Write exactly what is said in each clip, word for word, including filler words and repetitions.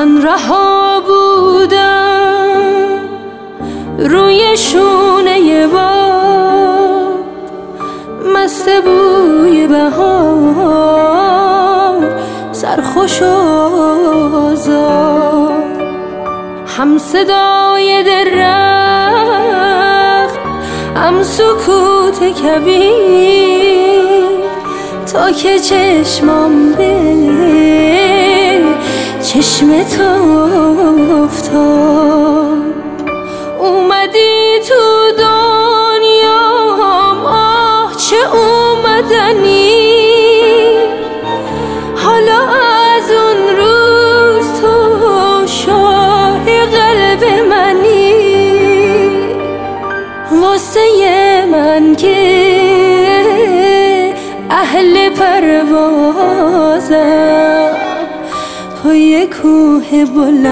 من رها بودم روی شونه باد، مست بوی بهار، سرخوش و آزاد، هم صدای درخت، هم سکوت کبیر، تا که چشمام به چشم تو افتاد. اومدی تو دنیام، آه چه اومدنی، حالا از اون روز تو شاه قلب منی، واسه من که اهل پروازم، توی کوه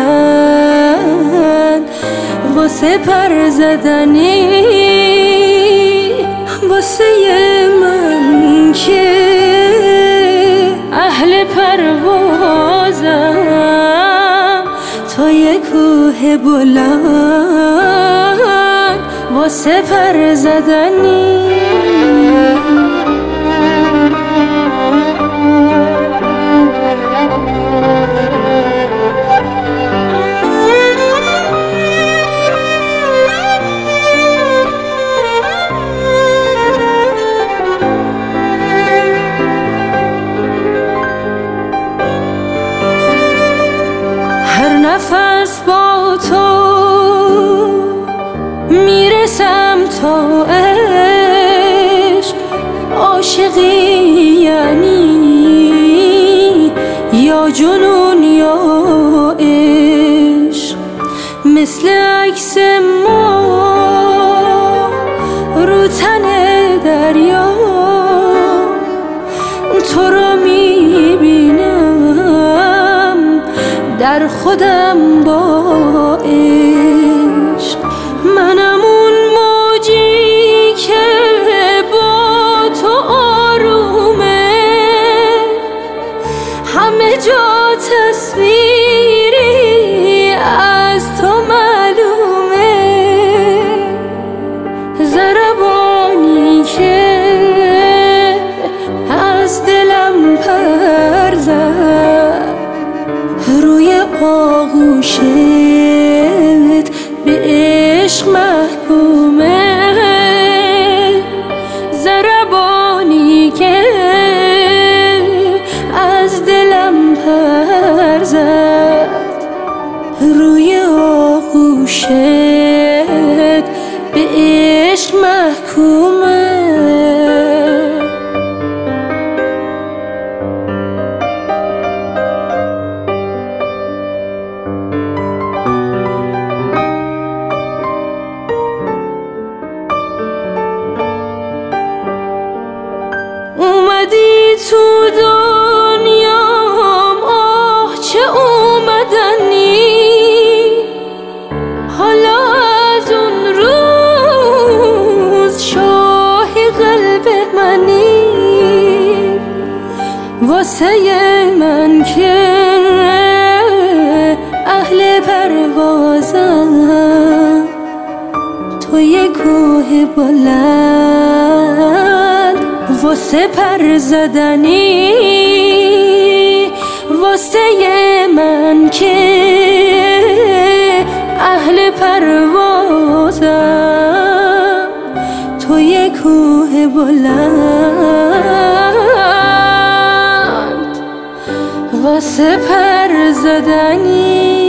بلند واسه پر زدنی، واسه من که اهل پروازم، توی کوه بلند واسه پر زدنی. نفس با تو میرسم تا عشق، عاشقی یعنی یا جنون یا عشق، مثل عکس ما رو تن دریا، تو رو میبینم در خودم با عشق، منم اون موجی که با تو آرومه، همه جا تصویری از تو معلومه، ضربانی که از دلم پر زد، روی آغوشت به عشق محکومه، ضربانی که از دلم پر زد، روی آغوشت به عشق محکومه. اومدی تو دنیام، آه چه اومدنی، حالا از اون روز شاه قلب منی، واسه من که اهل پروازم، توی کوه بلند واسه پر زدنی، واسه من که اهل پروازم، توی کوه بلند واسه پر زدنی.